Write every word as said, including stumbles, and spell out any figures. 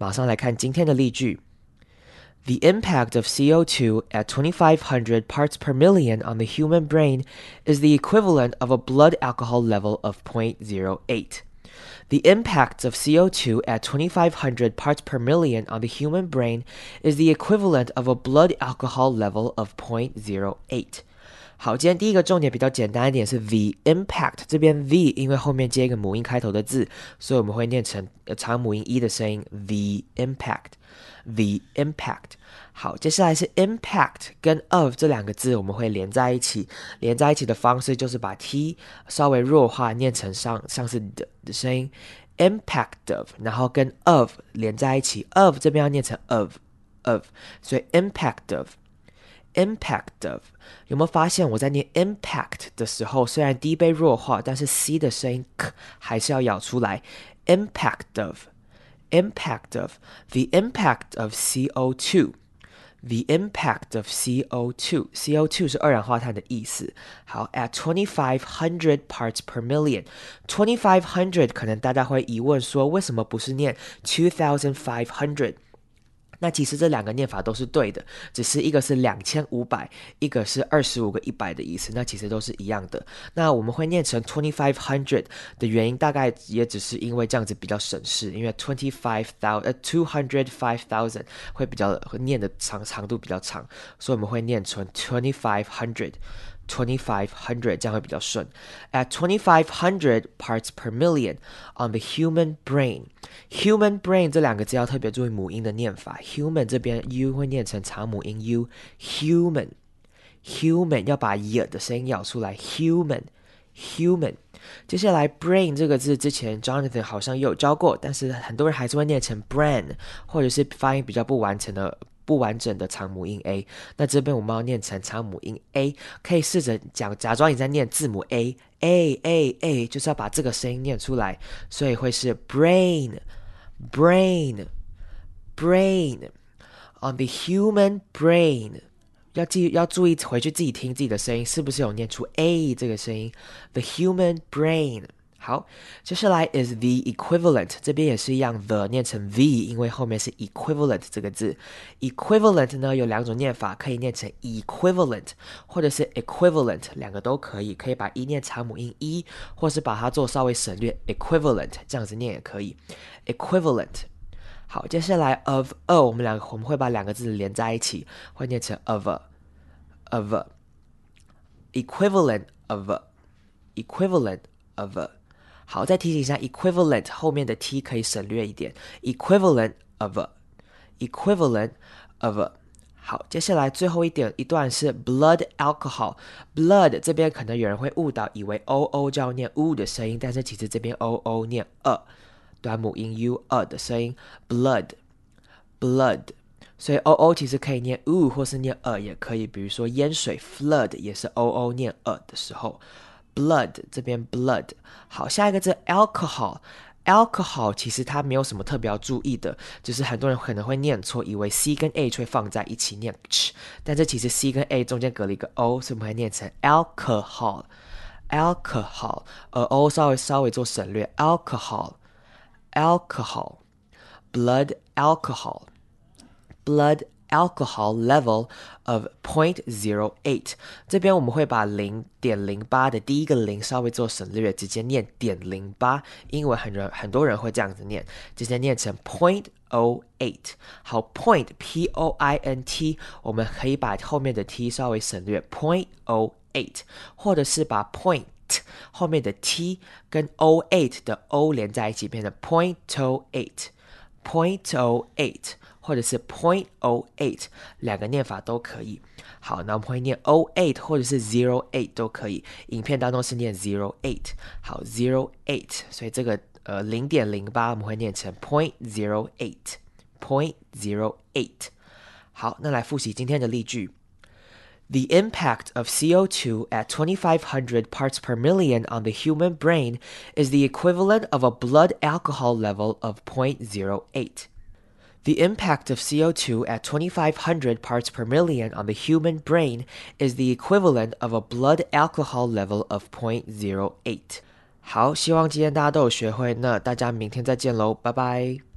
马上来看今天的例句。The impact of C O two at twenty-five hundred parts per million on the human brain is the equivalent of a blood alcohol level of zero point zero eight. The impact of C O two at twenty-five hundred parts per million on the human brain is the equivalent of a blood alcohol level of zero point zero eight. 好，今天第一个重点比较简单一点是 the impact， 这边 the 因为后面接一个母音开头的字，所以我们会念成长母音 e 的声音 the impact。The impact。 好，接下来是 impact 跟 of 这两个字我们会连在一起，连在一起的方式就是把 t 稍微弱化，念成像像是的的声音 impact of， 然后跟 of 连在一起 of 这边要念成 of of， 所以 impact of impact of。 有没有发现我在念 impact 的时候，虽然 d 被弱化，但是 c 的声音 k 还是要咬出来 impact of impact of the impact of C O two the impact of C O two C O two 是二氧化碳的意思。好 at twenty-five hundred parts per million twenty-five hundred 可能大家会疑问说为什么不是念 two thousand five hundred，那其实这两个念法都是对的，只是一个是两千五百，一个是二十五个一百的意思，那其实都是一样的。那我们会念成 twenty-five hundred 的原因大概也只是因为这样子比较省事，因为 twenty-five thousand 呃 two hundred five thousand 会比较念的长长度比较长，所以我们会念成 twenty-five hundred twenty-five hundred 这样会比较顺。 At twenty-five hundred parts per million on the human brain human brain 这两个字要特别注意母音的念法， human 这边 u 会念成长母音 u human human 要把 y 的声音咬出来 human human。 接下来 brain 这个字之前 Jonathan 好像也有教过，但是很多人还是会念成 brain， 或者是发音比较不完整的不完整的长母音 a， 那这边我们要念成长母音 a， 可以试着讲假装你在念字母 a a a a， 就是要把这个声音念出来，所以会是 brain brain brain on the human brain。 要记要注意回去自己听自己的声音是不是有念出 a 这个声音 the human brain。好，接下来 is the equivalent， 这边也是一样 the 念成 the， 因为后面是 equivalent 这个字。equivalent 呢有两种念法，可以念成 equivalent 或者是 equivalent， 两个都可以，可以把 e 念长母音 e， 或是把它做稍微省略 equivalent， 这样子念也可以 equivalent。 好，接下来 of a 我们两个我们会把两个字连在一起，会念成 of a of a equivalent of a equivalent of a。好，再提醒一下 equivalent 后面的 t 可以省略一点 equivalent of a equivalent of a。 好，接下来最后一点一段是 blood alcohol blood 这边可能有人会误导以为 oo 就要念 u 的声音，但是其实这边 oo 念 a 短母音 u a 的声音 blood blood， 所以 oo 其实可以念 u 或是念 a 也可以，比如说淹水 flood 也是 oo 念 a 的时候blood 这边 blood。 好，下一个字 alcohol alcohol 其实它没有什么特别要注意的，就是很多人可能会念错，以为 c 跟 h 会放在一起念 ch， 但是其实 c 跟 a 中间隔了一个 o， 所以我们会念成 alcohol alcohol， 而 o 稍微稍微做省略 alcohol alcohol blood alcohol blood alcohol level of zero point zero eight， 这边我们会把 零点零八 的第一个零稍微做省略，直接念点零八，英文很人很多人会这样子念，直接念成 zero point zero eight。 好 point p o i n t 我们可以把后面的 t 稍微省略 zero point zero eight， 或者是把 point 后面的 t 跟 zero eight 的 o 连在一起变成 zero point zero eight zero point zero eight，或者是 zero point zero eight， 两个念法都可以。好，那我们会念 zero eight 或者是 zero eight 都可以，影片当中是念 zero eight。 好 zero eight， 所以这个呃 零点零八 我们会念成 zero point zero eight zero point zero eight。 好，那来复习今天的例句。The impact of C O two at twenty-five hundred parts per million on the human brain is the equivalent of a blood alcohol level of zero point zero eight. The impact of C O two at twenty-five hundred parts per million on the human brain is the equivalent of a blood alcohol level of zero point zero eight. 好，希望今天大家都有学会，那大家明天再见喽，拜拜。